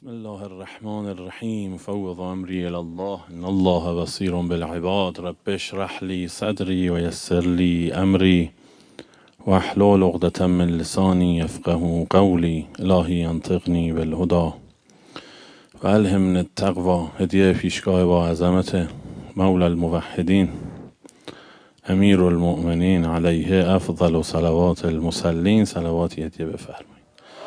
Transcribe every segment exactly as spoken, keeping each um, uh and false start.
بسم الله الرحمن الرحیم فوض امری الی الله ان الله بصیر بالعباد رب اشرح لی صدری و یسر لی امری واحلل عقدة من لسانی یفقهوا قولی الهی انطقنی بالهدی و الهمنی التقوی. هدیه پیشگاه با عظمت مولا الموحدین امیر المؤمنین علیه افضل صلوات المصلین. صلواتی هدیه بفرمایید.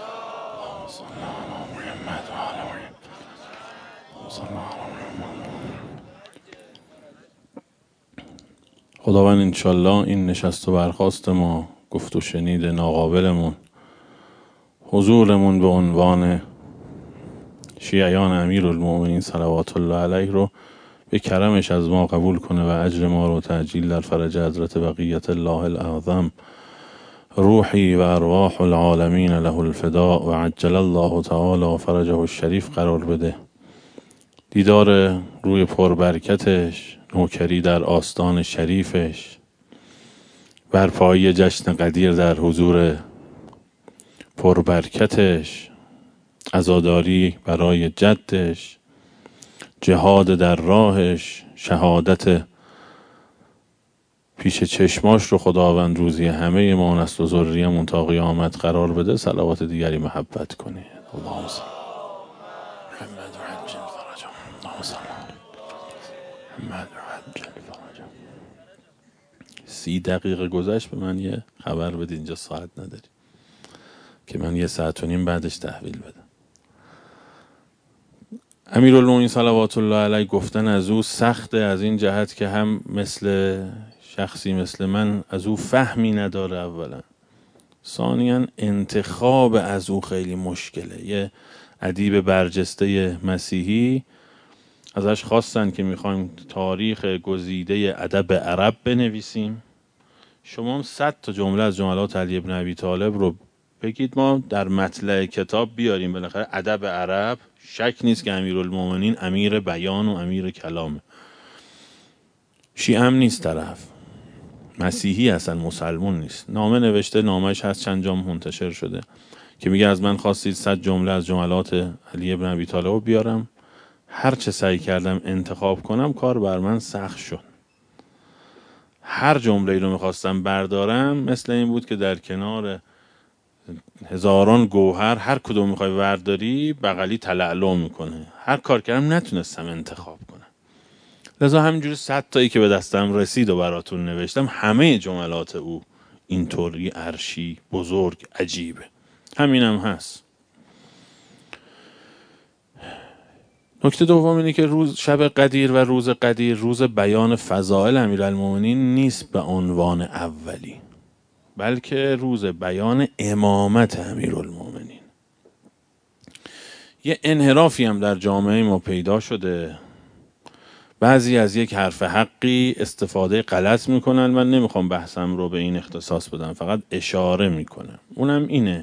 خداوند انشالله این نشست و برخاست ما، گفت و شنید ناقابلمون، حضورمون به عنوان شیعیان امیرالمؤمنین صلوات الله علیه رو به کرمش از ما قبول کنه و اجر ما رو تعجیل در فرج حضرت بقیت الله الاعظم روحی و ارواح العالمین له الفداء و عجل الله تعالی فرجه الشریف قرار بده. دیدار روی پربرکتش، نوکری در آستان شریفش، برپایی جشن قدیر در حضور پربرکتش، عزاداری برای جدش، جهاد در راهش، شهادت پیش چشماش رو خداوند روزی همه ما نسل و ذریه‌مون تا قیامت قرار بده. صلوات دیگری محبت کنه. اللهم صل محمد و عجل فرجهم. اللهم صل محمد و عجل فرجهم. سی دقیقه گذشت، به من یه خبر بده، اینجا ساعت نداری که من یه ساعت و نیم بعدش تحویل بدم. امیرالمومنین صلوات الله علیه گفتن از او سخته، از این جهت که هم مثل شخصی مثل من از او فهمی نداره اولا، ثانیاً انتخاب از او خیلی مشکله. یه ادیب برجسته مسیحی ازش خواستن که میخوایم تاریخ گزیده ادب عرب بنویسیم، شما هم صد تا جمله از جملات علی ابن ابی طالب رو بگید ما در مطلع کتاب بیاریم. بالاخره ادب عرب شک نیست که امیرالمومنین امیر بیان و امیر کلامه. شیعه هم نیست طرف، مسیحی اصلا مسلمون نیست. نامه نوشته، نامش هست، چند جام منتشر شده که میگه از من خواستید صد جمله از جملات علی ابن ابی طالب رو بیارم، هر چه سعی کردم انتخاب کنم کار بر من سخت شد. هر جمله رو میخواستم بردارم مثل این بود که در کنار هزاران گوهر هر کدوم میخوای برداری بغلی تلعلع میکنه. هر کار کردم نتونستم انتخاب کنم، لذا همینجوری صد تایی که به دستم رسید و براتون نوشتم. همه جملات او اینطوری عرشی بزرگ عجیبه. همینم هست. نکته دوم اینه که روز شب قدیر و روز قدیر روز بیان فضائل امیرالمومنین نیست به عنوان اولی، بلکه روز بیان امامت امیرالمومنین. یه انحرافی هم در جامعه ما پیدا شده، بعضی از یک حرف حقی استفاده غلط میکنن. من نمیخوام بحثم رو به این اختصاص بدم، فقط اشاره میکنم. اونم اینه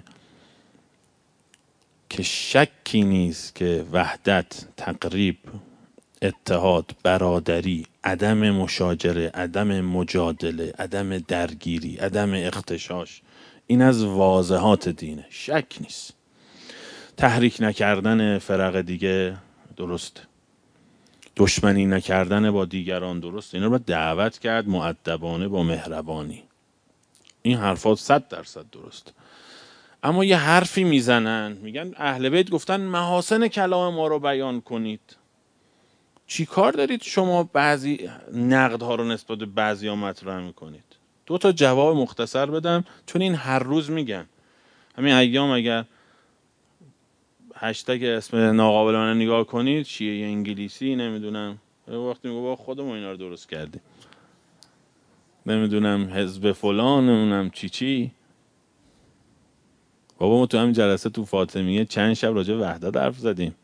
که شکی نیست که وحدت، تقریب، اتحاد، برادری، عدم مشاجره، عدم مجادله، عدم درگیری، عدم اغتشاش، این از واضحات دینه، شک نیست. تحریک نکردن فرق دیگه درسته، دشمنی نکردن با دیگران درسته، اینا رو باید دعوت کرد مؤدبانه با مهربانی. این حرفات صد درصد درست. اما یه حرفی میزنن، میگن اهل بیت گفتن محاسن کلام ما رو بیان کنید. چی کار دارید شما بعضی نقدها رو نسبت به بعضی ها مطرح میکنید؟ دو تا جواب مختصر بدم، چون این هر روز میگن. همین ایام اگر هشتگ اسم ناقابلانه نگاه کنید، شیعه انگلیسی، نمیدونم وقتی میگه با خودمون اینا رو درست کردیم، نمیدونم حزب فلان، نمیدونم چی چی. بابا ما تو همین جلسه تو فاطمیه چند شب راجع وحدت حرف زدیم.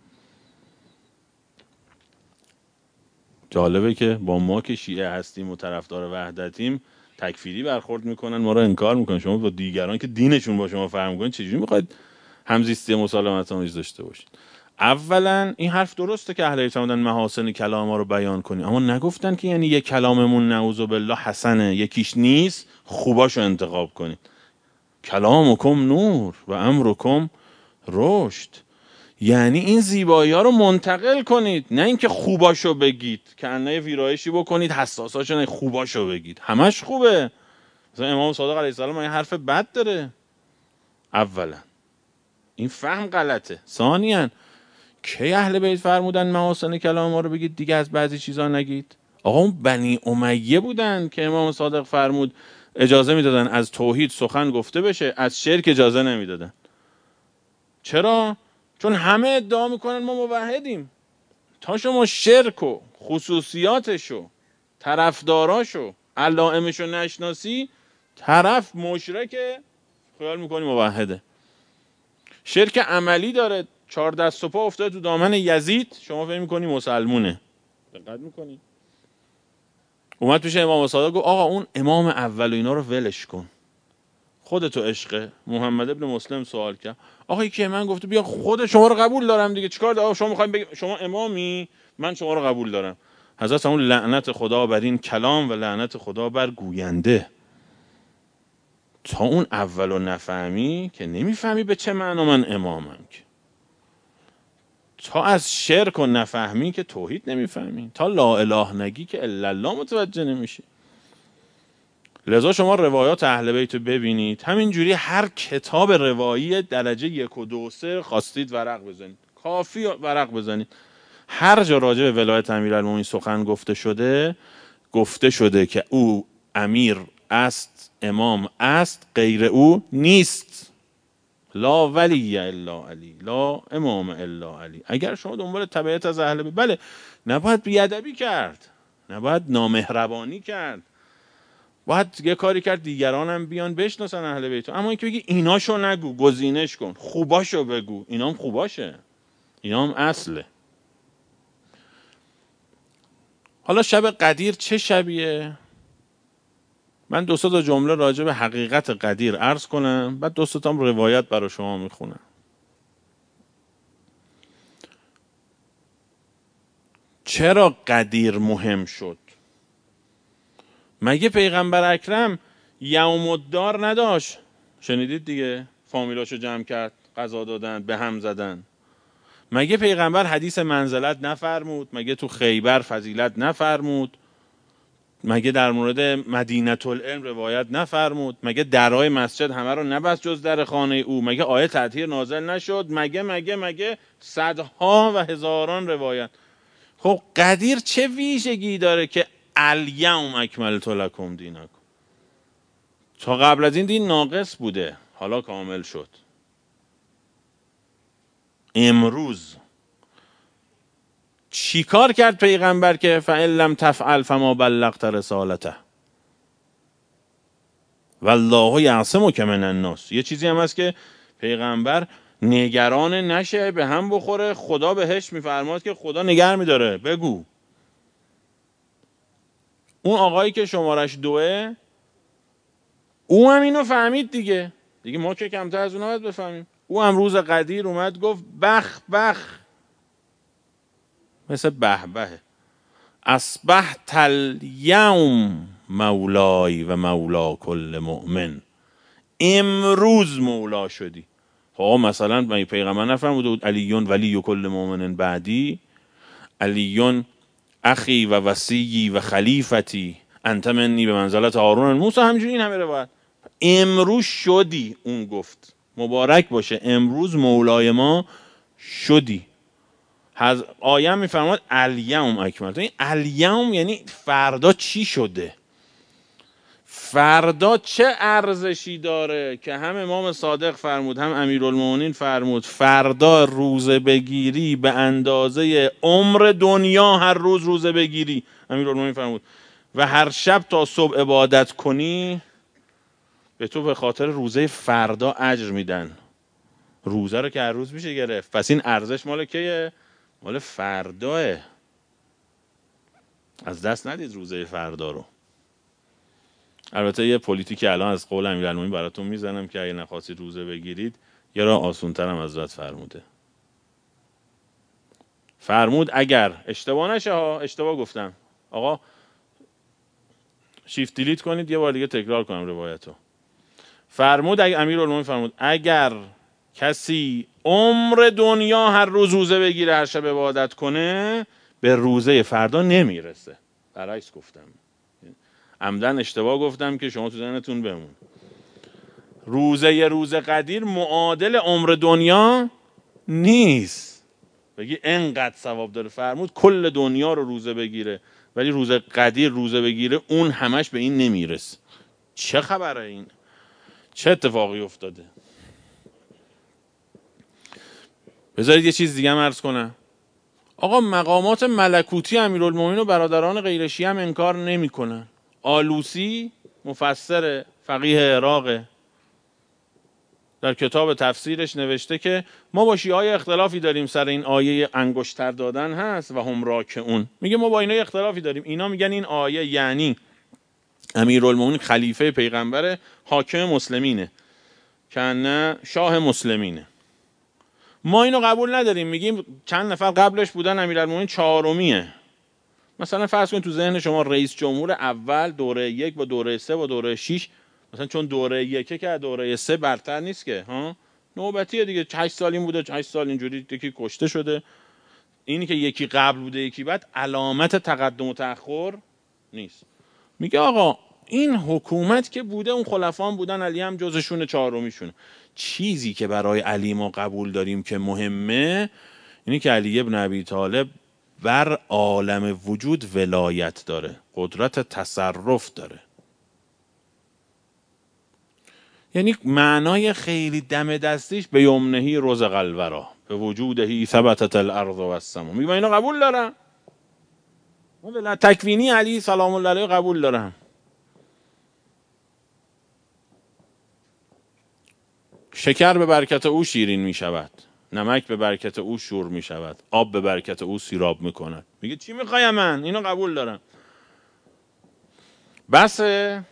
جالبه که با ما که شیعه هستیم و طرفدار وحدتیم تکفیری برخورد میکنن، ما رو انکار میکنن. شما با دیگران که دینشون با شما فرق میکنه چجوری میخواید همزیستی مسالمت آمیز داشته باشید؟ اولا این حرف درسته که اهل بیت فرمودن محاسن کلام ما رو بیان کنیم، اما نگفتن که یعنی یک کلاممون نعوذ بالله حسنه، یکیش نیست خوباشو انتخاب کنید. کلامکم نور و امرکم رشد. یعنی این زیبایی ها رو منتقل کنید، نه اینکه خوباشو بگید که انه ویرایشی بکنید حساساشو، نه خوباشو بگید. همش خوبه. مثلا امام صادق علیه السلام این حرف بد داره؟ اولا این فهم غلطه. ثانیاً کی اهل بیت فرمودن محاسن کلام ما رو بگید دیگه از بعضی چیزا نگید؟ آقا اون بنی امیه بودن که امام صادق فرمود اجازه میدادن از توحید سخن گفته بشه، از شرک اجازه نمیدادن. چرا؟ چون همه ادعا میکنن ما موحدیم. تا شما شرک و خصوصیاتشو، طرفداراشو، علائمشو نشناسی، طرف مشرکه خیال میکنی موحده. شرک عملی داره، چهار دست و پا افتاده تو دامن یزید، شما فکر میکنی مسلمونه. دقت میکنی؟ اومد پیش امام صادق گفت آقا اون امام اول و اینا رو ولش کن، خودتو عشق. محمد ابن مسلم سوال کرد آقا یکی من گفته بیا خود شما رو قبول دارم دیگه، چیکار دارم؟ شما میخواین بگید شما امامی، من شما رو قبول دارم. حضرت اون لعنت خدا بر این کلام و لعنت خدا بر گوینده. تا اون اولو نفهمی که نمیفهمی به چه معنا من امامم. که تا از شرک و نفهمی که توحید نمیفهمی. تا لا اله نگی که الا الله متوجه نمیشی. لذا شما روایات اهل بیت ببینید، همینجوری هر کتاب روایی درجه یک و دو سه خواستید ورق بزنید، کافی ورق بزنید. هر جا راجع به ولایت امیرالمومنین سخن گفته شده، گفته شده که او امیر است، امام است، غیر او نیست. لا ولی الا علی، لا امام الا علی. اگر شما دنبال تبعیت از اهل بیت، بله نباید بیادبی کرد، نباید نامهربانی کرد، باید یه کاری کرد دیگران هم بیان بشناسن اهل بیت. اما اینکه بگی ایناشو نگو، گزینش کن، خوباشو بگو، اینام خوباشه، اینام اصله. حالا شب قدیر چه شبیه؟ من دو سه تا جمله راجع به حقیقت قدیر عرض کنم، بعد دو سه تا روایت برای شما میخونم. چرا قدیر مهم شد؟ مگه پیغمبر اکرم یوم الدار نداشت؟ شنیدید دیگه، فامیلاشو جمع کرد، غذا دادن، به هم زدن. مگه پیغمبر حدیث منزلت نفرمود؟ مگه تو خیبر فضیلت نفرمود؟ مگه در مورد مدینه العلم روایت نفرمود؟ مگه درهای مسجد همه رو نبست جز در خانه او؟ مگه آیه تطهیر نازل نشد؟ مگه مگه مگه صدها و هزاران روایت. خب قدیر چه ویژگی داره که الیوم اکملت لکم دینکم؟ تا قبل از این دین ناقص بوده، حالا کامل شد. امروز چی کار کرد پیغمبر که فإن لم تفعل فما بلغت رسالته والله یعصمک من الناس؟ یه چیزی هم هست که پیغمبر نگران نشه به هم بخوره، خدا بهش میفرماد که خدا نگه میداره. بگو. اون آقایی که شمارش دوه، او هم اینو فهمید دیگه دیگه ما که کمتر از اون باید بفهمیم. او هم روز قدیر اومد گفت بخ بخ، مثل به به، اصبحت الیوم مولای و مولا کل مؤمن، امروز مولا شدی. خب مثلا من پیغمبر نفرموده بود علیون ولی کل مؤمن بعدی، علیون اخی و وصی و خلیفتی انت منی به منزلت هارون موسی؟ همینجوری این همه روایت. امروز شدی، اون گفت مبارک باشه امروز مولای ما شدی. از آیه میفرماد الیوم اکملت. این الیوم یعنی فردا چی شده، فردا چه ارزشی داره که هم امام صادق فرمود هم امیرالمومنین فرمود فردا روزه بگیری به اندازه عمر دنیا هر روز روزه بگیری. امیرالمومنین فرمود و هر شب تا صبح عبادت کنی به تو به خاطر روزه فردا اجر میدن. روزه رو که هر روز میشه گرفت، پس این ارزش مال کیه؟ مال فرداه. از دست ندید روزه فردا رو. البته یه پلیتیکی الان از قول امیرالمومنین براتون میزنم که اگه نخواستید روزه بگیرید یه راه آسون‌تر هم حضرت فرموده. فرمود اگر اشتباه نشه ها، اشتباه گفتم آقا شیفت دیلیت کنید یه بار دیگه تکرار کنم روایتو. فرمود اگر امیرالمومنین فرمود اگر کسی عمر دنیا هر روز روزه بگیره، هر شب عبادت کنه، به روزه فردا نمیرسه. برعکس گفتم، عمدن اشتباه گفتم که شما تو ذهنتون بمون. روزه ی روز قدیر معادل عمر دنیا نیست. بگی انقدر ثواب داره، فرمود کل دنیا رو روزه بگیره ولی روز قدیر روزه بگیره اون همش به این نمیرسه. چه خبره این؟ چه اتفاقی افتاده؟ بذارید یه چیز دیگه هم عرض کنم. آقا مقامات ملکوتی امیرالمومنین و برادران غیر شیعه هم انکار نمی کنن. آلوسی مفسر فقیه عراق در کتاب تفسیرش نوشته که ما با شیعه های اختلافی داریم سر این آیه انگشتر دادن هست و هم راکعون. میگه ما با اینا اختلافی داریم. اینا میگن این آیه یعنی امیرالمومنین خلیفه پیغمبر، حاکم مسلمینه، که نه شاه مسلمینه. ما اینو قبول نداریم، میگیم چند نفر قبلش بودن، امیرالمومنین چهارمیه. مثلا فرض کنید تو ذهن شما رئیس جمهور اول دوره یک با دوره سه با دوره شش، مثلا چون دوره یکه که دوره سه برتر نیست که ها، نوبتیه دیگه، هشت سال این بوده هشت سال اینجوری یکی کشته شده. اینی که یکی قبل بوده یکی بعد علامت تقدم و تأخر نیست. میگه آقا این حکومت که بوده، اون خلفان بودن، علی هم جزشون، چهارمیشونه. چیزی که برای علی ما قبول داریم که مهمه اینی که علی ابن ابی طالب بر عالم وجود ولایت داره، قدرت تصرف داره. یعنی معنای خیلی دم دستیش به یمنهی رزق الورا به وجودهی ثبتت الارض و السما. میگه من اینو قبول دارم، من ولایت تکوینی علی سلام الله علیه قبول دارم. شکر به برکت او شیرین می شود، نمک به برکت او شور می شود، آب به برکت او سیراب می کند. میگه چی میخوایم؟ من اینو قبول دارم. بسه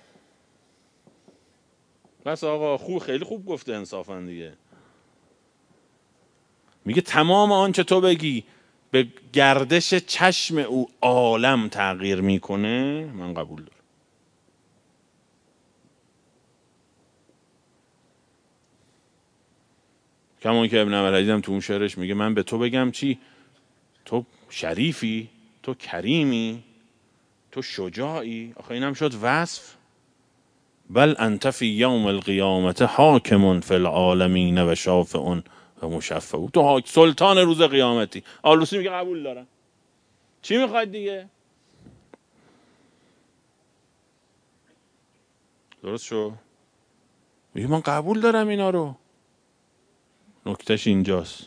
بس آقا، خوب، خیلی خوب گفته انصافا دیگه. میگه تمام آنچه تو بگی به گردش چشم او عالم تغییر میکنه، من قبول دارم. کمان که ابن عبدالعزیز هم تو اون شعرش میگه من به تو بگم چی؟ تو شریفی، تو کریمی، تو شجاعی. آخه اینم شد وصف. بل انت فی یوم القیامت حاکم فی العالمین و شافع و مشفع. تو سلطان روز قیامتی. آلوسی میگه قبول دارم. چی میخواید دیگه؟ درست شو؟ میگه من قبول دارم اینا رو. نکتهش اینجاست.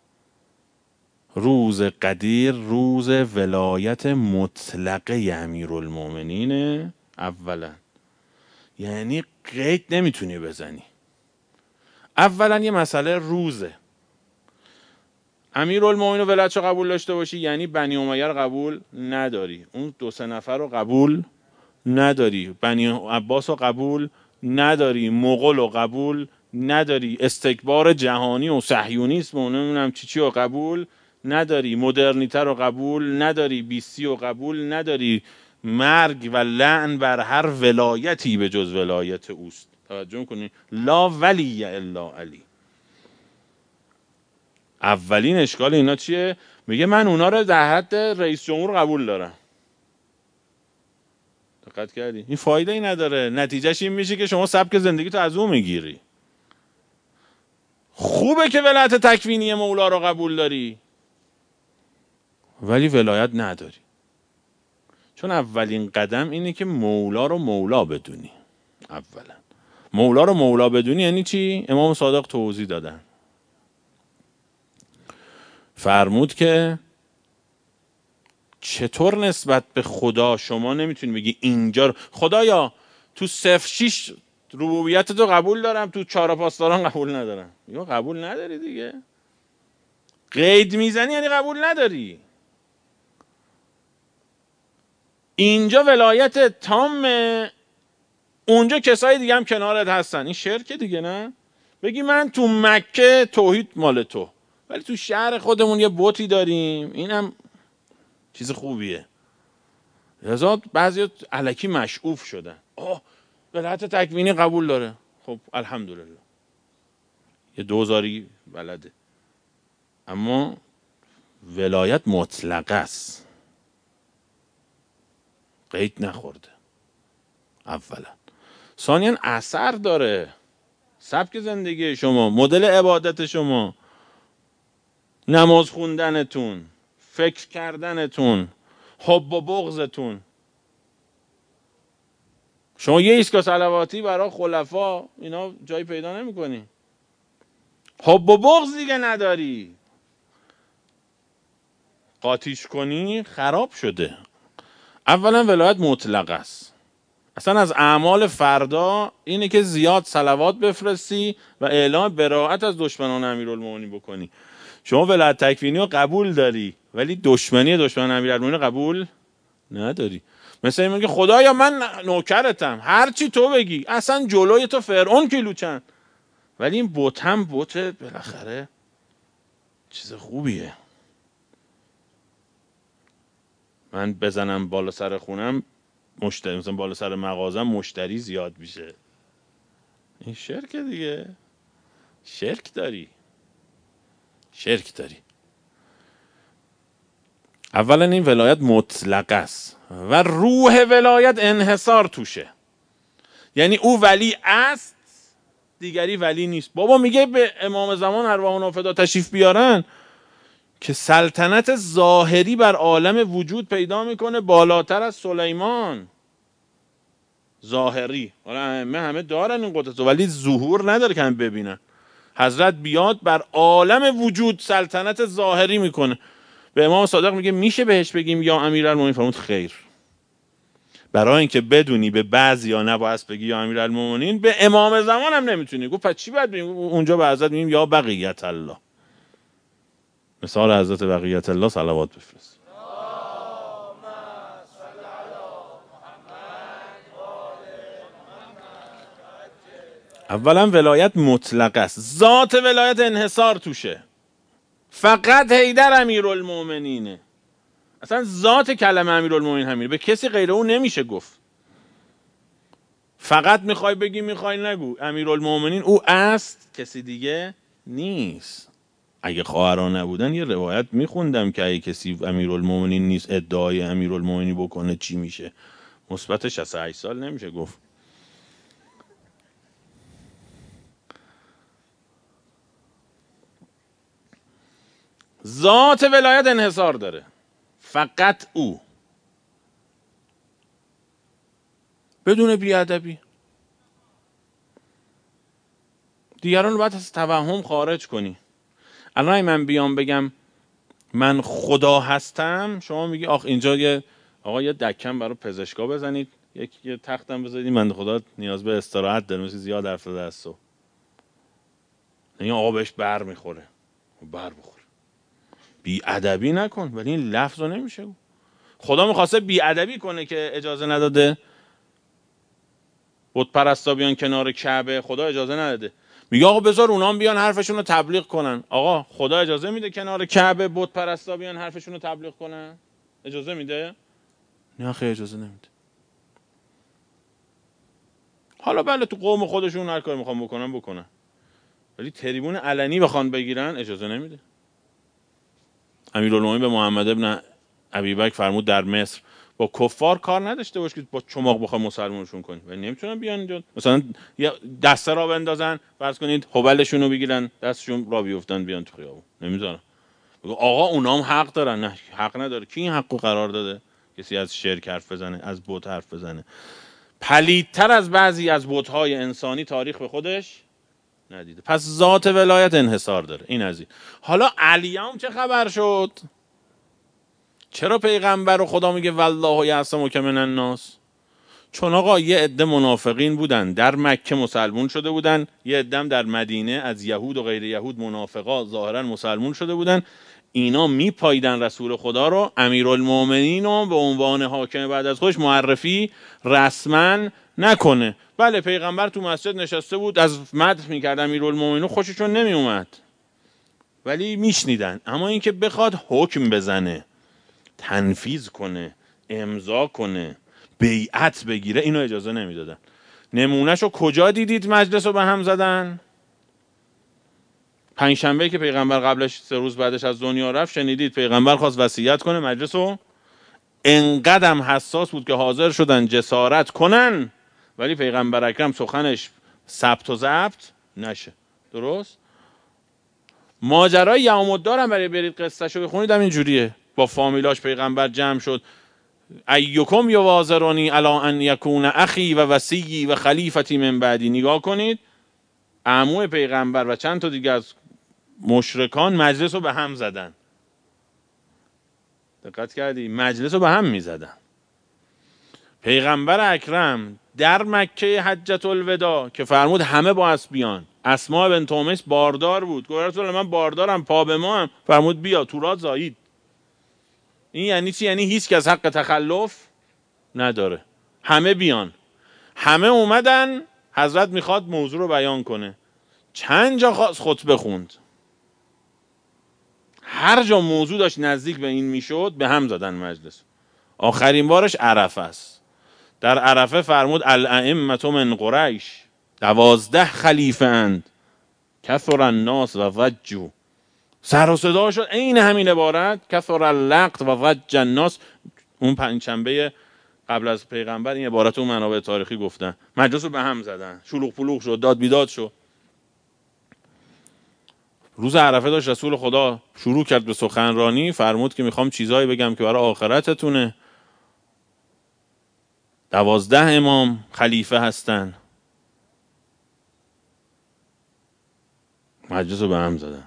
روز قدیر روز ولایت مطلقه امیرالمومنین. اولا یعنی قید نمیتونی بزنی. اولا یه مسئله روزه. امیرالمومنین ولایتشو قبول داشته باشی یعنی بنی امیه رو قبول نداری، اون دو سه نفر رو قبول نداری، بنی عباس رو قبول نداری، مغول رو قبول نداری، استکبار جهانی و صهیونیسم و نمیدونم چی چی رو قبول نداری، مدرنیته رو قبول نداری، بیستی رو قبول نداری. مرگ و لعن بر هر ولایتی به جز ولایت اوست. توجه میکنی؟ لا ولی الا علی. اولین اشکال اینا چیه؟ میگه من اونا رو در حد رئیس جمهور قبول دارم. دقت کردی؟ این فایده ای نداره. نتیجهش این میشه که شما سبک زندگی تو از اون میگیری. خوبه که ولایت تکوینی مولا رو قبول داری ولی ولایت نداری. چون اولین قدم اینه که مولا رو مولا بدونی. اولا مولا رو مولا بدونی یعنی چی؟ امام صادق توضیح دادن. فرمود که چطور نسبت به خدا شما نمیتونی بگی اینجا رو خدایا تو صفر شیش ربوبیت تو قبول دارم، تو چهار پاسداران قبول ندارم. یا قبول نداری دیگه. قید میزنی یعنی قبول نداری. اینجا ولایت تامه، اونجا کسای دیگه هم کنارت هستن. این شرکه دیگه. نه بگی من تو مکه توحید مال تو ولی تو شهر خودمون یه بتی داریم، اینم چیز خوبیه. لذا بعضی الکی مشعوف شدن. آه ولایت تکوینی قبول داره، خب الحمدلله. یه دوزاری بلده، اما ولایت مطلق است، قید نخورده. اولا. ثانیاً اثر داره، سبک زندگی شما، مدل عبادت شما، نماز خوندنتون، فکر کردنتون، حب و بغضتون. شما یه ایستگاه صلواتی برای خلفا اینا جایی پیدا نمی کنی. حب و بغض دیگه نداری، قاطیش کنی خراب شده. اولا ولایت مطلق است. اصلا از اعمال فردا اینه که زیاد صلوات بفرستی و اعلام براءت از دشمنان امیرالمومنین بکنی. شما ولایت تکوینی رو قبول داری ولی دشمنی دشمن امیرالمومنین قبول نداری. مثل این میگه خدایا من نوکرتم، هر چی تو بگی، اصلا جلوی تو فرعون کیلو چند، ولی این بت هم بت بالاخره چیز خوبیه. من بزنم بالا سر خونم مشتری، مثلا بالا سر مغازم مشتری زیاد میشه. این شرک دیگه، شرک داری، شرک داری. اولا این ولایت مطلق است و روح ولایت انحصار توشه، یعنی او ولی است دیگری ولی نیست. بابا میگه به امام زمان ارواح نافدا تشریف بیارن که سلطنت ظاهری بر عالم وجود پیدا میکنه بالاتر از سلیمان. ظاهری، حالا همه همه دارن این قدرت ولی ظهور نداره که هم ببینن. حضرت بیاد بر عالم وجود سلطنت ظاهری میکنه. به امام صادق میگه میشه بهش بگیم یا امیرالمومنین؟ فرمود خیر. برای اینکه بدونی به بعضیا نباید بگی یا امیرالمومنین، به امام زمان هم نمیتونی. گفت پس چی باید بگیم؟ اونجا به حضرت میگیم یا بقیت الله. مثال حضرت بقیت الله صلوات بفرست. اولا ولایت مطلق است، ذات ولایت انحصار توشه. فقط حیدر امیرالمومنینه، اصلا ذات کلمه امیرالمومنین همینه، به کسی غیر اون نمیشه گفت. فقط میخوای بگی میخوای نگو، امیرالمومنین او است، کسی دیگه نیست. اگه خواهران نبودن یه روایت میخوندم که اگه کسی امیرالمومنین نیست ادعای امیرالمومنین بکنه چی میشه. مثبت شصت و هشت سال نمیشه گفت. ذات ولایت انحصار داره، فقط او، بدون بیادبی. دیگران رو باید از توهم خارج کنی. الان من بیام بگم من خدا هستم، شما میگی آخ اینجا یه آقا یه دکم برای پزشکا بزنید، یک یه تختم بزنید، من خدا نیاز به استراحت داره، مثل زیاد حرف زده است. این آقا بهش بر میخوره، بر بخوره. بی ادبی نکن. ولی این لفظ رو نمیشه. خدا میخواسته بی ادبی کنه که اجازه نداده بت پرستا بیان کنار کعبه، خدا اجازه نداده. میگه آقا بذار اونام بیان حرفشون رو تبلیغ کنن. آقا خدا اجازه میده کنار کعبه بت پرستا بیان حرفشون رو تبلیغ کنن؟ اجازه میده؟ نه خیلی اجازه نمیده. حالا بله تو قوم خودشون هر کاری میخوان بکنن بکنن، ولی تریبون علنی بخوان بگیرن اجازه نمیده. امیرالمومنین به محمد ابن ابیبکر فرمود در مصر با کفار کار نداشته باش که با چماق بخوام مسلمانشون کنی، و نمیتونن بیان اینجا مثلا یه دسته را بندازن، فرض کنید حبلشون رو بگیرن دستشون را بیفتن بیان تو خیابون، نمیذارن. آقا اونام حق دارن. نه حق نداره. کی این حقو قرار داده کسی از شرک حرف بزنه، از بت حرف بزنه؟ پلیدتر از بعضی از بت‌های انسانی تاریخ به خودش ندیده. پس ذات ولایت انحصار داره. این از این. حالا علیام چه خبر شد؟ چرا پیغمبر و خدا میگه والله یعصمک من الناس؟ چون آقا یه عده منافقین بودن در مکه مسلمون شده بودن، یه عده در مدینه از یهود و غیر یهود منافقا ظاهرا مسلمون شده بودن. اینا میپاییدن رسول خدا رو، امیرالمومنین رو به عنوان حاکم بعد از خودش معرفی رسما نکنه. بله پیغمبر تو مسجد نشسته بود از مدح میکرد امیرالمومنین، خوششون نمیومد ولی میشنیدن. اما اینکه بخواد حکم بزنه، تنفیذ کنه، امضا کنه، بیعت بگیره، اینو اجازه نمیدادن. نمونهشو کجا دیدید مجلس رو به هم زدن؟ پنج شنبه که پیغمبر قبلش سه روز بعدش از دنیا رفت، شنیدید پیغمبر خواست وصیت کنه مجلس رو، انقدرم حساس بود که حاضر شدن جسارت کنن ولی پیغمبر اکرم سخنش ثبت و ضبط نشه. درست؟ ماجرای یوم الدار هم برای برید قصهشو بخونید هم اینجوریه. با فامیلاش پیغمبر جمع شد، ایکم یوازرونی علی ان یکون اخی و وصی و خلیفتی من بعدی. نگاه کنید عمو پیغمبر و چند تا دیگه از مشرکان مجلس رو به هم زدن. دقت کردی؟ مجلس رو به هم می زدن. پیغمبر اکرم در مکه حجت الوداع که فرمود همه باید بیان، اسماء بنت امیس باردار بود، گفت رسول الله من باردارم، پا به ما هم. فرمود بیا تو را زایید. این یعنی چی؟ یعنی هیچ کس حق تخلف نداره، همه بیان. همه اومدن، حضرت میخواد موضوع رو بیان کنه، چند جا خواست خطبه خوند، هر جا موضوع داشت نزدیک به این میشد به هم زدن مجلس. آخرین بارش عرفه است. در عرفه فرمود الائمة من قریش، دوازده خلیفه اند، کثر الناس و ضجوا. سر و صدا شد عین همین عبارت، کثر اللقط و ضج الناس. اون پنجشنبه قبل از پیغمبر این عبارت اون منابع تاریخی گفتن. مجلس رو به هم زدن، شلوغ پلوغ شد، داد بیداد شد. روز عرفه داشت رسول خدا شروع کرد به سخنرانی، فرمود که میخوام چیزایی بگم که برای آخرتتونه. دوازده امام خلیفه هستن. مجلس رو به هم زدن.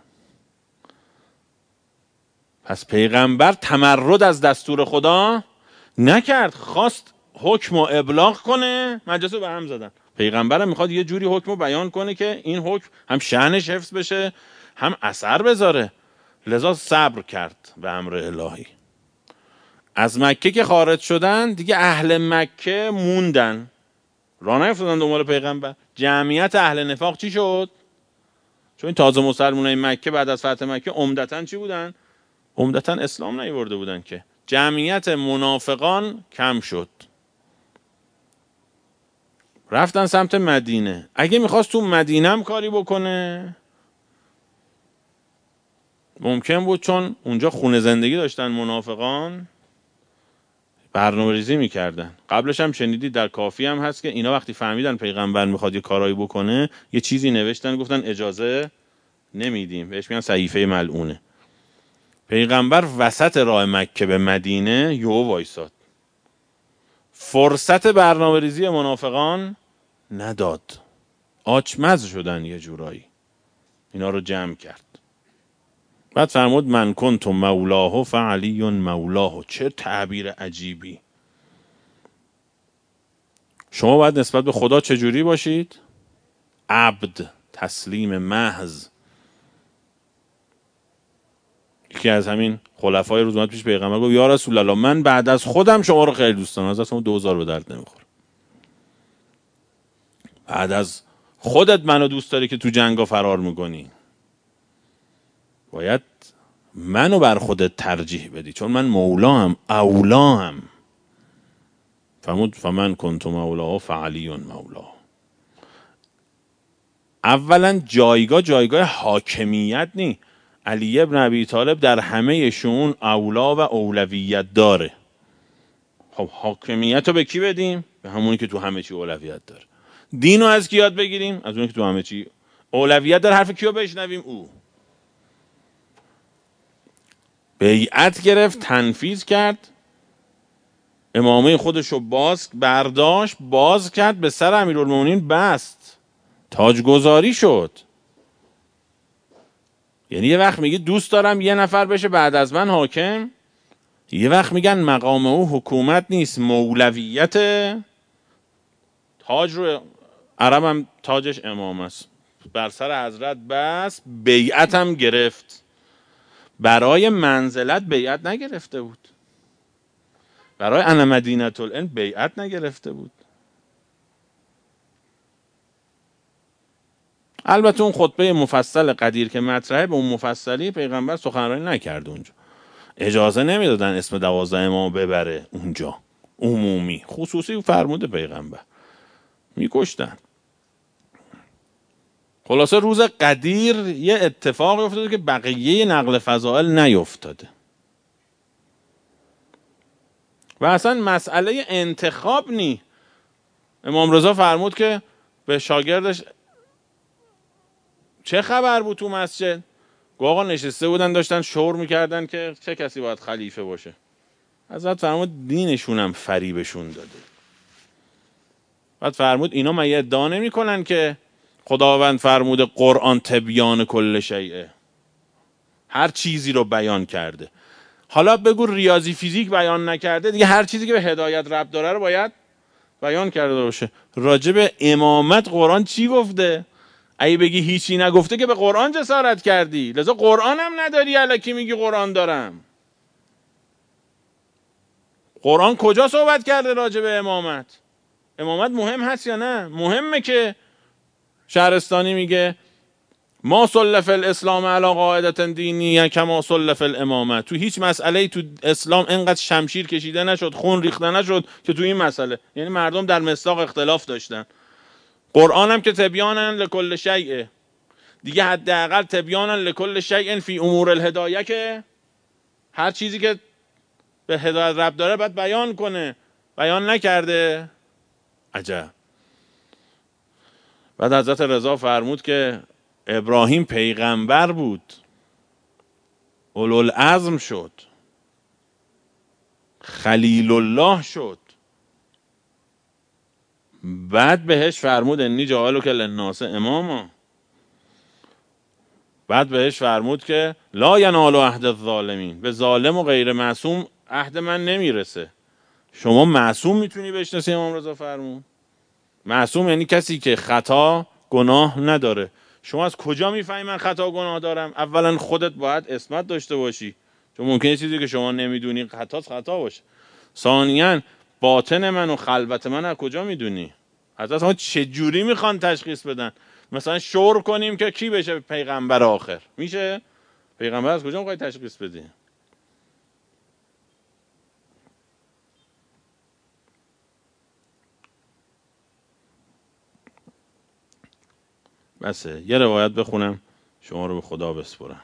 پس پیغمبر تمرد از دستور خدا نکرد، خواست حکم رو ابلاغ کنه، مجلس رو به هم زدن. پیغمبر هم میخواد یه جوری حکم رو بیان کنه که این حکم هم شأنش حفظ بشه هم اثر بذاره، لذا صبر کرد به امر الهی. از مکه که خارج شدن دیگه اهل مکه موندن، راه نیفتادن دنبال پیغمبر. جمعیت اهل نفاق چی شد؟ چون این تازه مسلمانای مکه بعد از فتح مکه عمدتاً چی بودن؟ عمدتاً اسلام نیورده بودن که. جمعیت منافقان کم شد، رفتن سمت مدینه. اگه میخواست تو مدینه هم کاری بکنه ممکن بود، چون اونجا خونه زندگی داشتن منافقان، برنامه ریزی میکردن. قبلش هم شنیدید در کافی هم هست که اینا وقتی فهمیدن پیغمبر میخواد یه کارایی بکنه یه چیزی نوشتن، گفتن اجازه نمیدیم، بهش میگن صحیفه ملعونه. پیغمبر وسط راه مکه به مدینه یهو وایساد، فرصت برنامه ریزی منافقان نداد، آچمز شدن یه جورایی، اینا رو جمع کرد. بعد فرمود من کنت مولاه فعلی مولاه. چه تعبیر عجیبی. شما باید نسبت به خدا چجوری باشید؟ عبد، تسلیم محض. یکی از همین خلفای روز اومد پیش پیغمبر گفت یا رسول الله من بعد از خودم شما رو خیلی دوست دارم، از اصلا دوزار به درد نمیخوره. بعد از خودت منو دوست داری که تو جنگا فرار میکنی، باید منو بر خودت ترجیح بدی، چون من مولاهم اولاهم. فرمود فمن کنت مولاه فعلی مولاه. اولا جایگاه جایگاه حاکمیت نی. علی ابن ابی طالب در همه شؤون اولا و اولویت داره. خب حاکمیت رو به کی بدیم؟ به همونی که تو همه چی اولویت داره. دین رو از کی یاد بگیریم؟ از اونی که تو همه چی اولویت داره. حرف کیو بشنویم؟ او. بیعت گرفت، تنفیذ کرد، امامه خودش رو باز برداشت، باز کرد، به سر امیرالمومنین بست، تاجگذاری شد. یعنی یه وقت میگه دوست دارم یه نفر بشه بعد از من حاکم، یه وقت میگن مقام او حکومت نیست، مولویت. تاج رو عرب هم تاجش امام است، بر سر حضرت بس، بیعت هم گرفت. برای منزلت بیعت نگرفته بود، برای انا مدینة العلم بیعت نگرفته بود. البته اون خطبه مفصل قدیر که مطرحه، به اون مفصلی پیغمبر سخنرانی نکرد اونجا، اجازه نمیدادن اسم دوازده امام ببره اونجا، عمومی خصوصی فرموده پیغمبر، میکشتن. خلاصه روز قدیر یه اتفاقی افتاده که بقیه نقل فضائل نیفتاده. و اصلا مسئله انتخاب نی. امام رضا فرمود که به شاگردش چه خبر بود تو مسجد؟ گفت آقا نشسته بودن داشتن شور میکردن که چه کسی باید خلیفه باشه. حضرت فرمود دینشونم فریبشون داده. بعد فرمود اینا مگه ادعا نمیکنن که خداوند فرموده قرآن تبیان کل شیء، هر چیزی رو بیان کرده. حالا بگو ریاضی فیزیک بیان نکرده، دیگه هر چیزی که به هدایت ربط داره رو باید بیان کرده باشه. راجع به امامت قرآن چی گفته؟ اگه بگی هیچی نگفته که به قرآن جسارت کردی، لذا قرآن هم نداری الکی میگی قرآن دارم. قرآن کجا صحبت کرده راجع به امامت؟ امامت مهم هست یا نه؟ مهمه که شهرستانی میگه ما سلف الاسلام علی قاعده دینیه کما سلف الامامه. تو هیچ مسئله تو اسلام اینقدر شمشیر کشیده نشد، خون ریخته نشد که تو این مسئله. یعنی مردم در مصداق اختلاف داشتن. قرآن هم که تبیانا لکل شیء، دیگه حداقل تبیانا لکل شیء فی امور الهدایه، که هر چیزی که به هدایت ربط داره باید بیان کنه. بیان نکرده. عجب. بعد حضرت رضا فرمود که ابراهیم پیغمبر بود، اولوالعزم شد، خلیل الله شد. بعد بهش فرمود انی جاعلک للناس اماما. بعد بهش فرمود که لا ینال عهد الظالمین، به ظالم و غیر معصوم عهد من نمیرسه. شما معصوم میتونی بشناسی؟ امام رضا فرمود معصوم یعنی کسی که خطا گناه نداره. شما از کجا میفهمی من خطا گناه دارم؟ اولا خودت باید عصمت داشته باشی، چون ممکنه چیزی که شما نمیدونی خطا خطا باشه. ثانیاً باطن من و خلوت من از کجا میدونی؟ حضرت ما چه جوری میخوان تشخیص بدن؟ مثلا شور کنیم که کی بشه پیغمبر آخر؟ میشه؟ پیغمبر از کجا میخوای تشخیص بدی؟ بسه یه روایت بخونم شما رو به خدا بسپرم.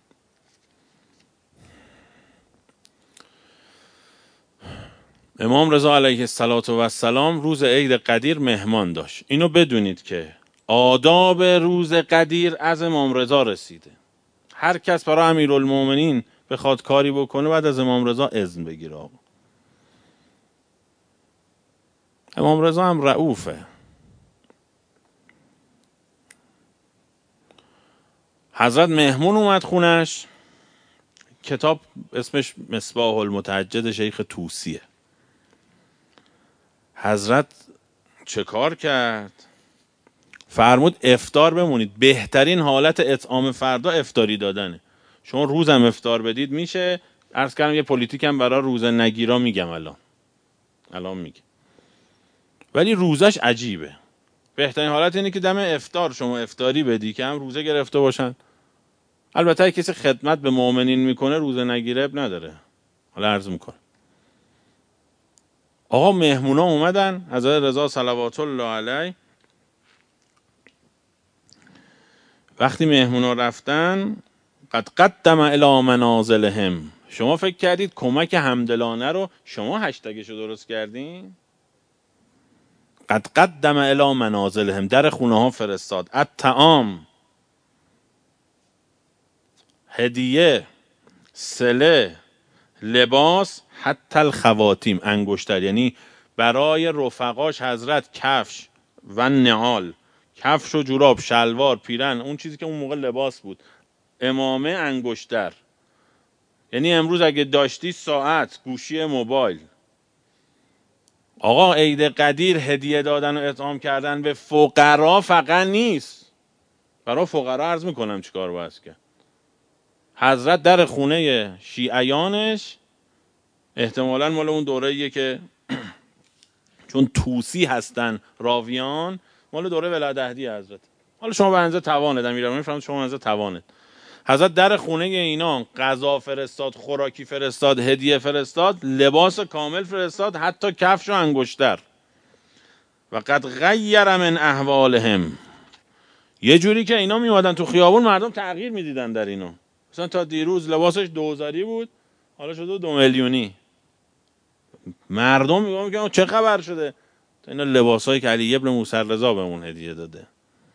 امام رضا علیه السلام روز عید قدیر مهمان داشت. اینو بدونید که آداب روز قدیر از امام رضا رسیده. هر کس برای امیرالمومنین بخواد کاری بکنه بعد از امام رضا اذن بگیره. آقا امام رضا هم رؤوفه. حضرت مهمون اومد خونش. کتاب اسمش مصباح المتهجد شیخ طوسیه. حضرت چه کار کرد؟ فرمود افطار بمونید. بهترین حالت اطعام فردا افطاری دادنه. شما روزم افطار بدید میشه. عرض کردم یه پلیتیک هم برای روزه نگیرا میگم الان الان میگم ولی روزش عجیبه. بهترین حالت اینه که دم افطار شما افطاری بدی که هم روزه گرفته باشن. البته کسی خدمت به مؤمنین میکنه روزه نگیره اب نداره. حالا عرض میکنم آقا مهمونا اومدن. حضرت رضا صلوات الله علیه وقتی مهمونا رفتن قد قدم الی منازلهم. شما فکر کردید کمک همدلانه رو شما هشتگش رو درست کردین؟ قد قدم الی منازلهم، در خونه ها فرستاد. الطعام، هدیه، صله، لباس، حتی الخواتیم، انگشتر. یعنی برای رفقاش حضرت کفش و نعال، کفش و جوراب، شلوار، پیرن، اون چیزی که اون موقع لباس بود، عمامه، انگشتر. یعنی امروز اگه داشتی ساعت، گوشی موبایل. آقا عید قدیر هدیه دادن و اطعام کردن به فقرا فقط نیست. برای فقرا عرض میکنم چیکار باید کرد. حضرت در خونه شیعیانش، احتمالاً مال اون دوره‌ایه که چون توسی هستن راویان، مال دوره ولادهدی حضرت. حالا شما به اندازه توانید، امیرالمومنین فرمود شما به اندازه توانید. حضرت در خونه اینا غذا فرستاد، خوراکی فرستاد، هدیه فرستاد، لباس کامل فرستاد، حتی کفش و انگشتر. و قد غیر من احوالهم، یه جوری که اینا میومدن تو خیابون مردم تغییر میدیدن در اینو. مثلا تا دیروز لباسش دوزاری بود، حالا شده دو میلیونی. مردم میگن که چه خبر شده؟ تا اینا لباسایی که علی ابن موسی رضا بهمون هدیه داده.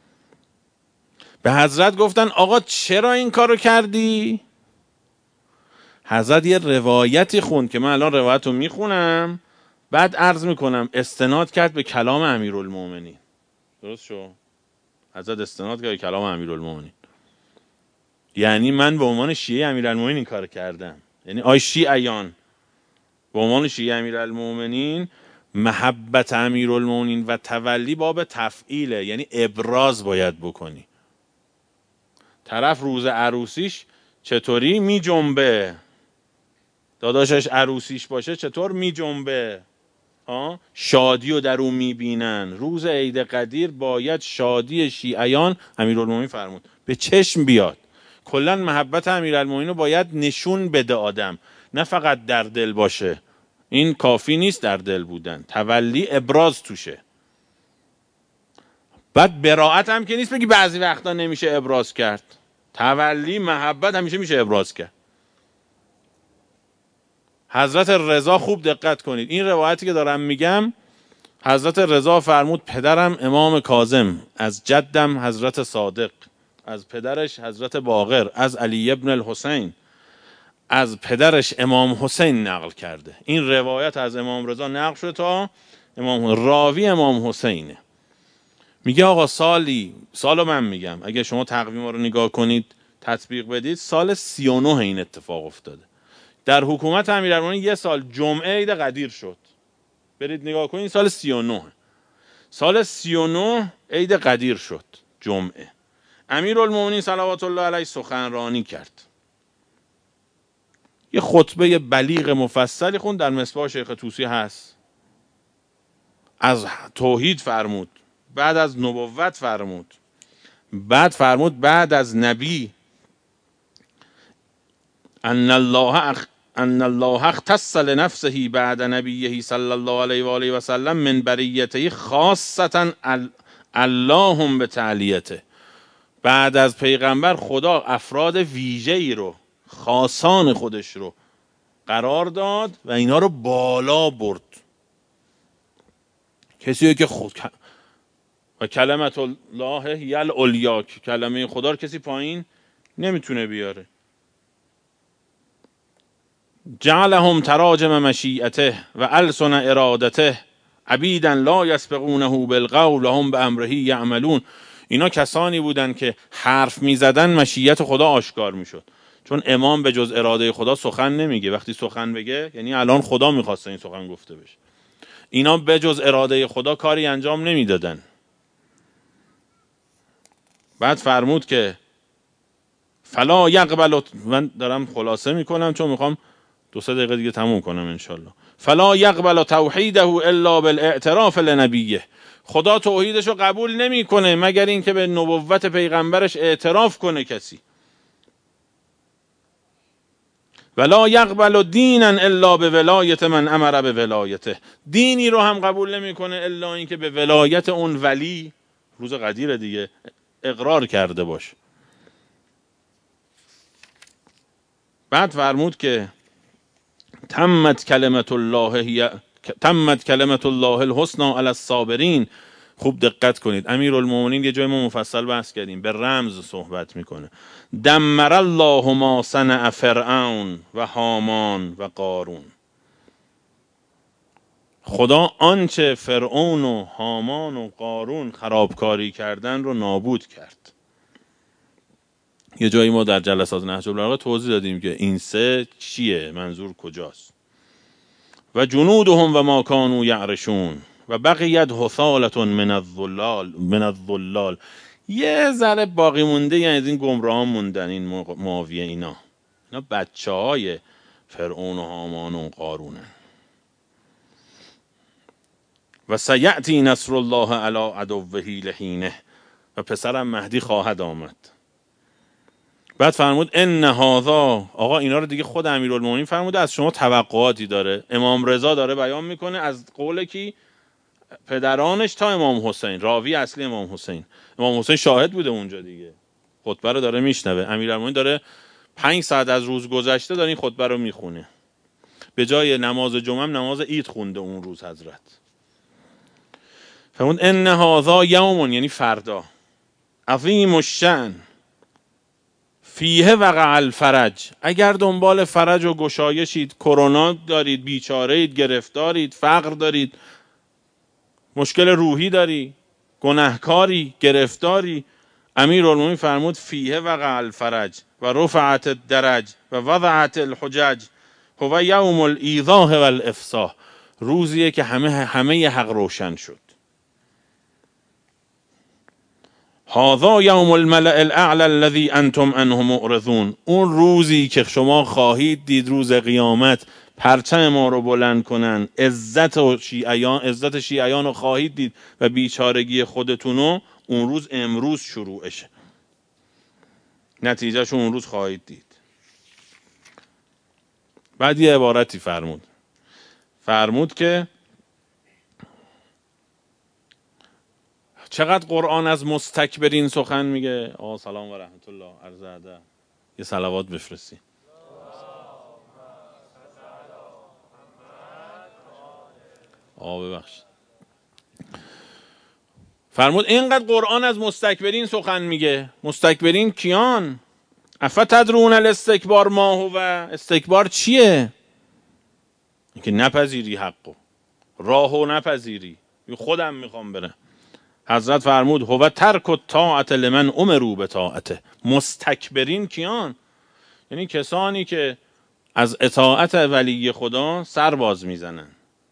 به حضرت گفتن آقا چرا این کارو کردی؟ حضرت یه روایتی خوند که من الان روایت رو میخونم، بعد عرض میکنم استناد کرد به کلام امیرالمومنین. درست شو؟ حضرت استناد کرد به کلام امیرالمومنین. یعنی من به عنوان شیعه امیرالمومنین این کار کردم. یعنی آی شیعیان به عنوان شیعه امیرالمومنین، محبت امیرالمومنین و تولی باب تفعیله، یعنی ابراز باید بکنی. طرف روز عروسیش چطوری می جنبه، داداشش عروسیش باشه چطور می جنبه، شادی رو در اون می بینن. روز عید قدیر باید شادی شیعیان، امیرالمومنین فرمود، به چشم بیاد. کلا محبت امیرالمومنین رو باید نشون بده آدم، نه فقط در دل باشه. این کافی نیست در دل بودن، تولی ابراز توشه. بعد براءت هم که نیست بگی بعضی وقتا نمیشه ابراز کرد. تولی محبت همیشه میشه ابراز کرد. حضرت رضا خوب دقت کنید، این روایتی که دارم میگم، حضرت رضا فرمود پدرم امام کاظم، از جدم حضرت صادق، از پدرش حضرت باقر، از علی ابن الحسین، از پدرش امام حسین نقل کرده. این روایت از امام رضا نقل شده تا امام راوی امام حسینه. میگه آقا سالی، سالو من میگم، اگه شما تقویم رو نگاه کنید تطبیق بدید، سال سی و نه این اتفاق افتاده. در حکومت امیرالمومنین یه سال جمعه عید قدیر شد. برید نگاه کنید، سال سی و نه، سال سی و نه عید قدیر شد جمعه. امیرالمومنین صلوات الله علیه سخنرانی کرد، یه خطبه بلیغ مفصلی خوند، در مصباح شیخ طوسی هست. از توحید فرمود، بعد از نبوت فرمود، بعد فرمود بعد از نبی ان الله اخ ان الله اختص لنفسه بعد نبیه صلی الله علیه و آله و سلم من بریته خاصتا اللهم به تعلیته. بعد از پیغمبر خدا افراد ویژه‌ای رو، خاصان خودش رو قرار داد و اینا رو بالا برد. کسی که خود و کلمت الله یل علیا، کلمه خدا رو کسی پایین نمیتونه بیاره. جعلهم تراجم مشیئته و السن ارادته عبیدا لا یسبقونه بالقول هم بامره یعملون. اینا کسانی بودن که حرف میزدن مشیت خدا آشکار میشد، چون امام به جز اراده خدا سخن نمیگه. وقتی سخن بگه یعنی الان خدا میخواسته این سخن گفته بشه. اینا به جز اراده خدا کاری انجام نمیدادن. بعد فرمود که فلا یقبل، من دارم خلاصه میکنم چون میخوام دو سه دقیقه دیگه تموم کنم انشالله. فلا یقبل توحیده الا بالاعتراف لنبیه. خدا توحیدش رو قبول نمیکنه مگر اینکه به نبوت پیغمبرش اعتراف کنه کسی. ولا یقبل دینا الا به ولایت من امر به ولایته. دینی رو هم قبول نمیکنه الا اینکه به ولایت اون ولی، روز قدیر دیگه، اقرار کرده باشه. بعد فرمود که تمت کلمت الله هی تمت کلمت الله الحسنى علی الصابرین. خوب دقت کنید، امیرالمومنین یه جای ما مفصل بحث کردیم، به رمز صحبت میکنه. دمر الله ما صنع فرعون و هامان و قارون. خدا آنچه فرعون و هامان و قارون خرابکاری کردن رو نابود کرد. یه جایی ما در جلسات نهج البلاغه توضیح دادیم که این سه چیه، منظور کجاست. و جنودهم و ما کانوا یعرشون و بقیت حثالة من الظلال من الظلال. یه ذره باقی مونده، یعنی از این گمراهان موندن، این معاویه اینا اینا بچه های فرعون و هامان و قارونه. و سیأتی نصر الله علی عدوه لحینه. و پسرم مهدی خواهد آمد. بعد فرمود ان هذا، آقا اینا رو دیگه خود امیرالمومنین فرموده، از شما توقعاتی داره. امام رضا داره بیان میکنه از قول کی؟ پدرانش تا امام حسین، راوی اصلی امام حسین. امام حسین شاهد بوده اونجا دیگه، خطبه رو داره میشنوه. امیرالمومنین داره پنج ساعت از روز گذشته داره این خطبه رو میخونه. به جای نماز جمعه نماز عید خونده اون روز حضرت. فرمود ان هذا یوم، یعنی فردا، عظیم الشأن فیه وقع الفرج. اگر دنبال فرج و گشایشید، کرونا دارید، بیچارهید، گرفتارید، فقر دارید، مشکل روحی داری، گناهکاری، گرفتاری، امیرالمومنین فرمود فیه وقع الفرج و رفعت الدرج و وضعت الحجج هو یوم الایضاح والافصاح. روزیه که همه همه حق روشن شد. هذا یوم الملأ الاعلی الذی انتم عنه معرضون. اون روزی که شما خواهید دید، روز قیامت، پرچم ما رو بلند کنن، عزت و شیعیان عزت شیعیان رو خواهید دید و بیچارگی خودتونو. اون روز امروز شروعشه، نتیجهش اون روز خواهید دید. بعد یه عبارتی فرمود فرمود که چقدر قرآن از مستکبرین سخن میگه. آقا سلام و رحمت الله، عرض ادب. یه صلوات بفرستی. آقا ببخشید. فرمود اینقدر قرآن از مستکبرین سخن میگه. مستکبرین کیان؟ افتدرون الاستکبار ما هو. استکبار چیه؟ اینکه نپذیری حقو، راهو نپذیری، خودم میخوام برم. حضرت فرمود هو ترک الطاعت لمن امروا بطاعته. مستکبرین کیان؟ یعنی کسانی که از اطاعت ولی خدا سر باز میزنن.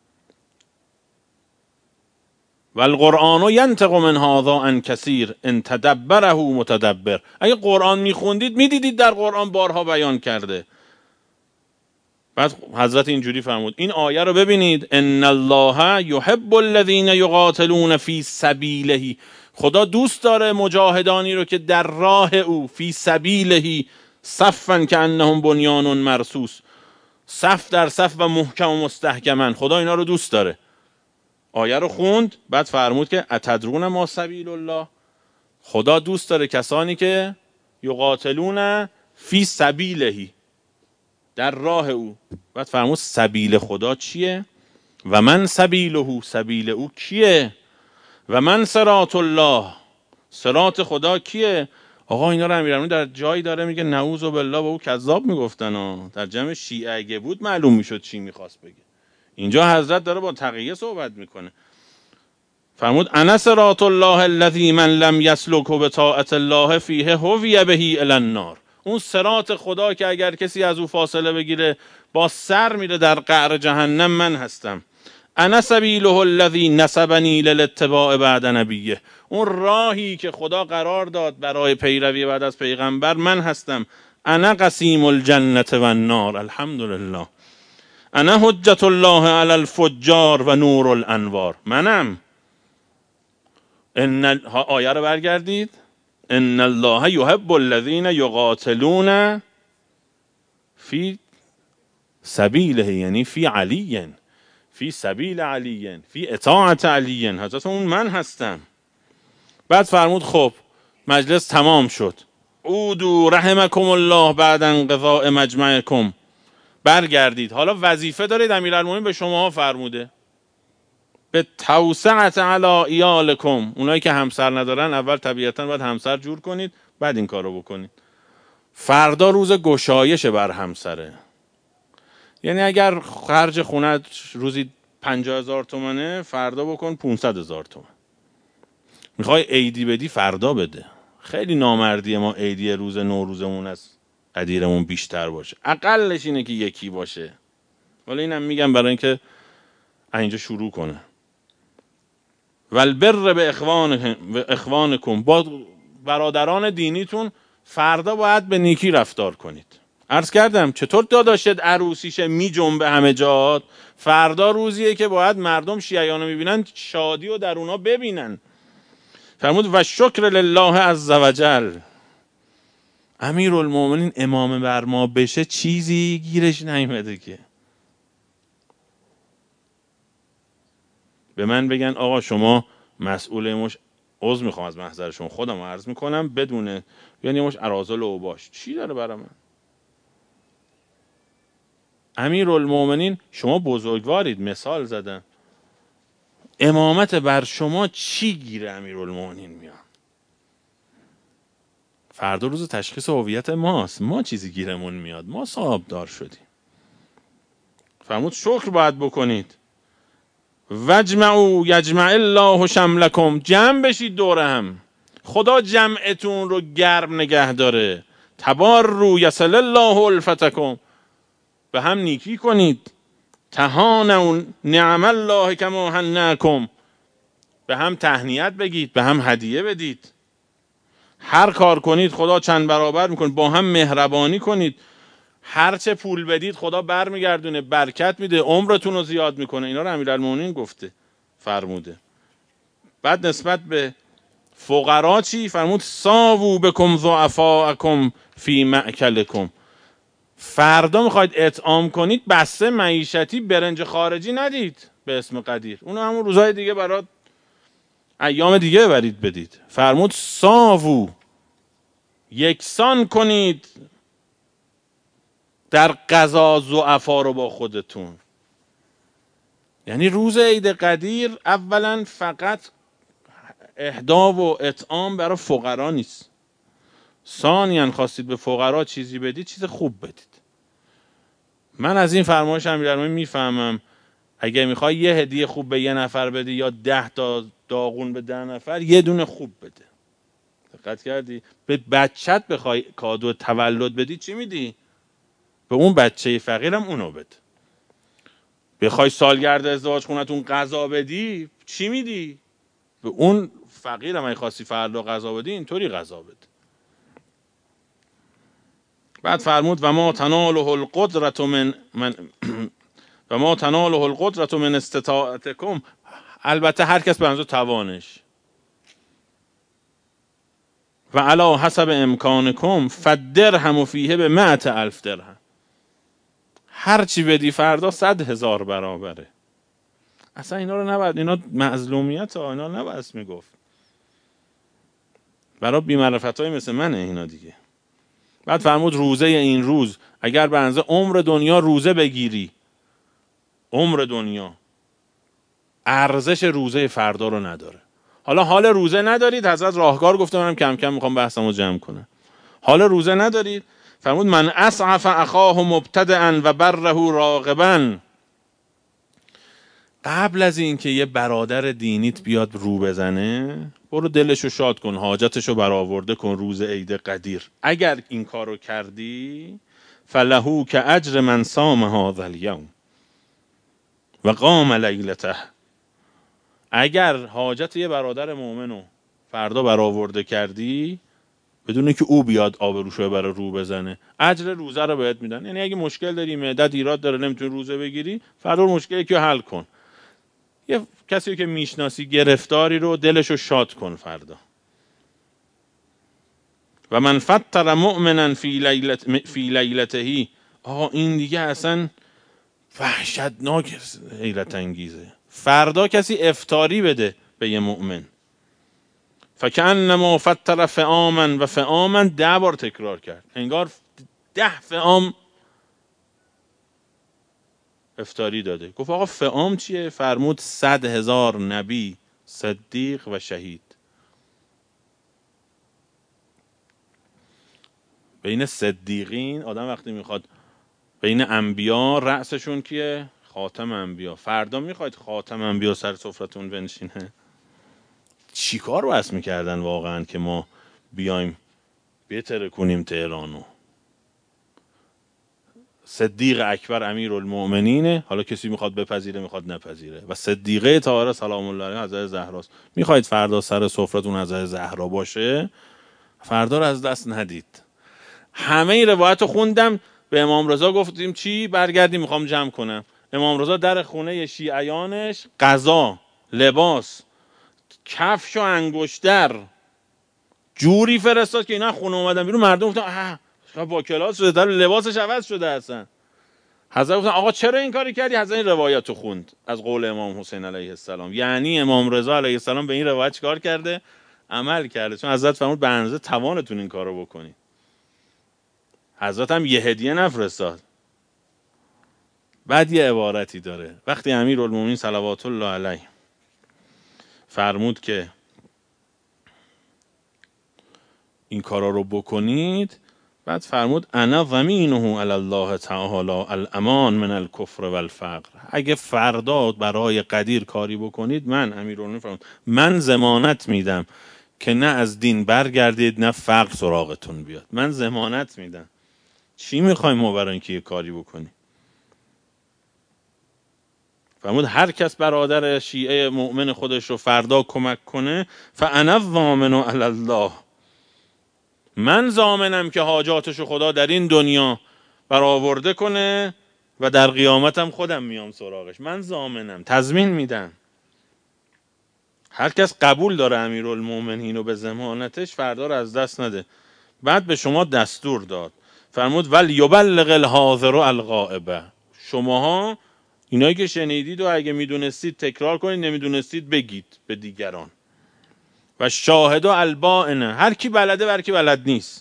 و القرآن ینطق من هذا عن کثیر ان تدبره متدبر. اگه قرآن میخوندید میدیدید در قرآن بارها بیان کرده. بعد حضرت اینجوری فرمود، این آیه رو ببینید، ان الله یحب الذین یقاتلون فی سبیله. خدا دوست داره مجاهدانی رو که در راه او، فی سبیله، صفا کانهم بنیان مرصوص، صف در صف و محکم و مستحکمن. خدا اینا رو دوست داره. آیه رو خوند، بعد فرمود که اتدرون ما سبیل الله. خدا دوست داره کسانی که یقاتلون فی سبیله، در راه او. بعد فرمود سبیل خدا چیه؟ و من سبیله، سبیل او کیه؟ و من صراط الله، صراط خدا کیه؟ آقا اینا رو امیرالمومنین در جایی داره میگه نعوذ بالله با او کذاب میگفتن ها. در جمع شیعه اگه بود معلوم میشد چی میخواست بگه. اینجا حضرت داره با تقیه صحبت میکنه. فرمود انا صراط الله الذی من لم یسلک بطاعت الله فیه هوی به الی النار. اون صراط خدا که اگر کسی از او فاصله بگیره با سر میره در قعر جهنم، من هستم. انا سبیله الذی نسبنی للاتباع بعد نبیه. اون راهی که خدا قرار داد برای پیروی بعد از پیغمبر، من هستم. انا قسیم الجنة و النار. الحمدلله. انا حجت الله علی الفجار و نور الانوار. منم. ان آیه رو برگردید، ان الله یحب الذین یقاتلون فی سبیله، یعنی فی علی، فی سبیل علی، فی اطاعت علی. حضرت اون من هستم. بعد فرمود خب مجلس تمام شد، عودوا رحمکم الله بعد انقضاء مجمعکم. برگردید، حالا وظیفه دارید، امیرالمومنین به شما فرموده به توسعت علی ایالکم. اونایی که همسر ندارن اول طبیعتا باید همسر جور کنید، بعد این کارو بکنید. فردا روز گشایش بر همسره. یعنی اگر خرج خونه روزی پنجاه هزار تومنه، فردا بکن پونصد هزار تومن. میخوای عیدی بدی، فردا بده. خیلی نامردی ما عیدی روز نوروزمون از قدیرمون بیشتر باشه. اقلش اینه که یکی باشه. ولی اینم میگم برای اینکه اینجا شروع کنه. والبر به اخوان اخوانکم. با برادران دینیتون فردا باید به نیکی رفتار کنید. عرض کردم چطور داداشت عروسیشه می جنبه همه جات، فردا روزیه که باید مردم شیعیانو میبینن شادی و در اونا ببینن. فرمود و شکر لله عزوجل. امیرالمومنین امام بر ما بشه چیزی گیرش نیومده که. به من بگن آقا شما مسئول مش عضو میخوام از محضر شما، خودم عرض میکنم بدون یعنی مش اراذل و باش چی داره برای من؟ امیرالمومنین شما بزرگوارید، مثال زدم، امامت بر شما چی گیره امیرالمومنین میاد؟ فردا روز تشخیص هویت ماست، ما چیزی گیرمون میاد، ما صاحبدار شدیم. فرمود شکر باید بکنید. وجمعوا یجمع الله شملکم، جمع بشید دور هم، خدا جمعتون رو گرم نگه داره. تباروا یصل الله الفتکم، به هم نیکی کنید. تهانوا نعم الله کما هناکم، به هم تهنیت بگید، به هم هدیه بدید. هر کار کنید خدا چند برابر میکنه. با هم مهربانی کنید، هرچه پول بدید خدا برمیگردونه، برکت میده، عمرتون رو زیاد میکنه. اینا رو امیرالمومنین گفته، فرموده. بعد نسبت به فقرا چی فرمود؟ ساووا بکم ضعفاءکم فی مأکلکم، فردا میخواید اطعام کنید بسته معیشتی برنج خارجی ندید به اسم قدیر، اونو همون روزهای دیگه برات ایام دیگه برید بدید. فرمود ساووا، یکسان کنید در قضا ضعفا رو با خودتون. یعنی روز عید قدیر اولا فقط اهدا و اطعام برای فقرا نیست، ثانیاً خواستید به فقرا چیزی بدید چیز خوب بدید. من از این فرمایش امیرالمومنین میفهمم اگه میخوای یه هدیه خوب به یه نفر بدی یا ده تا داغون به ده نفر، یه دونه خوب بده. دقت کردی؟ به بچت بخوای کادو تولد بدی چی میدی؟ به اون بچه فقیرم اونو بده. بخوای سالگرد ازدواج خونتون غذا بدی چی میدی؟ به اون فقیرم اگه خواستی فردا غذا بدی اینطوری غذا بده. بعد فرمود و ما تناله القدرت من من و ما تناله القدرت من استطاعتکم، البته هر کس به اندازه توانش. و علی حسب امکانکم فالدرهم فیه به مئة الف درهم، هر چی بدی فردا صد هزار برابره. اصلا اینا رو نباید، اینا معظلومیت ها، اینا نباید میگفت. برای بی‌معرفت های مثل منه اینا دیگه. بعد فرمود روزه این روز اگر به اندازه عمر دنیا روزه بگیری، عمر دنیا ارزش روزه فردا رو نداره. حالا حال روزه ندارید، حضرت راهکار گفته، منم کم کم میخوام بحثمو جمع کنم. حال روزه ندارید، فرمود من اسعف اخاه مبتدئا و بره راغبا، قبل از این که یه برادر دینیت بیاد رو بزنه برو دلشو شاد کن، حاجتشو برآورده کن روز عید قدیر. اگر این کارو کردی فلهو که اجر من صام هذا الیوم و قام لیلته، اگر حاجت یه برادر مؤمنو فردا برآورده کردی بدون که او بیاد آبروشو ببره رو بزنه، اجر روزه رو بهت میدن. یعنی اگه مشکل داری، معدت ایراد داره، نمیتونی روزه بگیری، فردا مشکلی که حل کن. یه کسی که میشناسی گرفتاری رو دلشو شاد کن فردا. و من فطر مؤمنا فی لیلت فی لیلته، آها این دیگه اصلا وحشتناک، حیرت انگیزه. فردا کسی افطاری بده به یه مؤمن، فکأنما فطر فعاما و فعاما، ده بار تکرار کرد، انگار ده فعام افطاری داده. گفت آقا فعام چیه؟ فرمود صد هزار نبی، صدیق و شهید. بین صدیقین آدم وقتی میخواد، بین انبیا رأسشون کیه؟ خاتم انبیا. فردا میخواید خاتم انبیا سر سفرتون بنشینه؟ چی کار بس میکردن واقعا که ما بیایم بهتر کنیم تهرانو؟ صدیق اکبر امیرالمؤمنینه، حالا کسی میخواد بپذیره میخواد نپذیره، و صدیقه طاهره سلام الله علیها حضرت زهراست. میخواید فردا سر سفرتون حضرت زهرا باشه، فردا رو از دست ندید. همه این روایت رو خوندم، به امام رضا گفتیم چی؟ برگردیم میخوام جمع کنم. امام رضا در خونه شیعیانش غذا، لباس، کفش و انگشتر جوری فرستاد که اینا خونه اومدن بیرون، مردم گفتن اه با کلاس شده، در لباسش عوض شده اصلا. حضرت گفتن آقا چرا این کاری کردی؟ حضرت این روایت رو خوند از قول امام حسین علیه السلام. یعنی امام رضا علیه السلام به این روایت چیکار کرده؟ عمل کرده. چون حضرت فرمود به اندازه توانتون این کارو بکنید. حضرت هم یه هدیه نفرستاد. بعد یه عبارتی داره، وقتی امیرالمومنین صلوات الله علیه فرمود که این کارا رو بکنید، بعد فرمود انا ضمینه علی الله تعالی الامان من الکفر والفقر. اگه فردا برای قدیر کاری بکنید، من امیرالمومنین فرمود من ضمانت میدم که نه از دین برگردید نه فقر سراغتون بیاد. من ضمانت میدم. چی میخوایم ما برای اینکه یه کاری بکنیم؟ فرمود هر کس برادر شیعه مؤمن خودش رو فردا کمک کنه فانا الضامن علی الله، من ضامنم که حاجاتشو خدا در این دنیا برآورده کنه و در قیامتم خودم میام سراغش. من ضامنم، تضمین میدم. هر کس قبول داره امیرالمومنین رو به ضمانتش فردا رو از دست نده. بعد به شما دستور داد، فرمود ول یبلغ الحاضر الغائب. شماها اینایی که شنیدید و اگه میدونستید تکرار کنید، نمیدونستید بگید به دیگران. و شاهد البائنه، هر کی بلده و هر کی بلد نیست.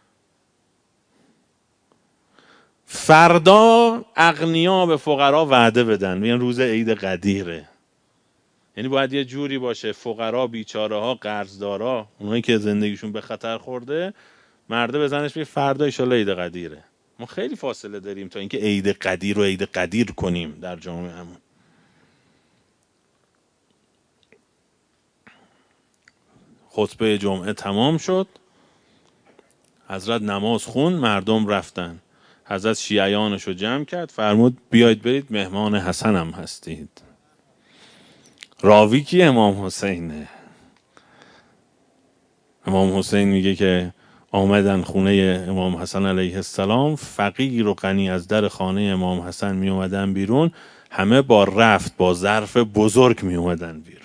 فردا اغنیا به فقرا وعده بدن، میگن روز عید قدیره. یعنی باید یه جوری باشه فقرا، بیچاره ها، قرضدارا، اونایی که زندگیشون به خطر خورده، مرده بزنش بگه فردا ان شاءالله عید قدیره. ما خیلی فاصله داریم تا اینکه عید قدیر رو عید قدیر کنیم در جامعهمون. خطبه جمعه تمام شد، حضرت نماز خوند، مردم رفتن. حضرت شیعیانش رو جمع کرد، فرمود بیاید برید مهمان حسنم هستید. راوی کی؟ امام حسینه. امام حسین میگه که آمدن خونه امام حسن علیه السلام، فقیر و غنی از در خانه امام حسن می اومدن بیرون، همه با رفت با ظرف بزرگ می اومدن بیرون.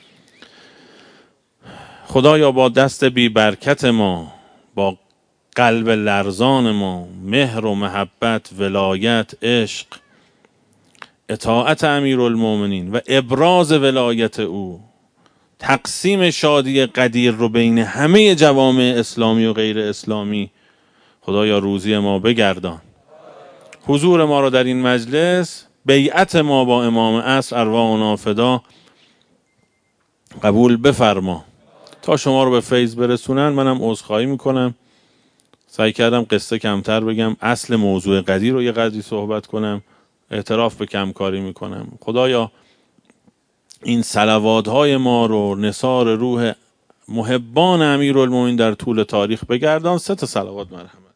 خدایا با دست بی برکت ما، با قلب لرزان ما، مهر و محبت، ولایت، عشق، اطاعت امیرالمومنین و ابراز ولایت او، تقسیم شادی قدیر رو بین همه جوامع اسلامی و غیر اسلامی، خدایا روزی ما بگردان. حضور ما رو در این مجلس، بیعت ما با امام عصر ارواحنا فدا قبول بفرما. تا شما رو به فیض برسونن، منم عذرخواهی میکنم. سعی کردم قصه کمتر بگم، اصل موضوع قدیر رو یه قدری صحبت کنم. اعتراف به کمکاری میکنم. خدایا این صلوات های ما رو نثار روح محبان امیرالمومنین در طول تاریخ بگردان. سه تا صلوات مرحمت.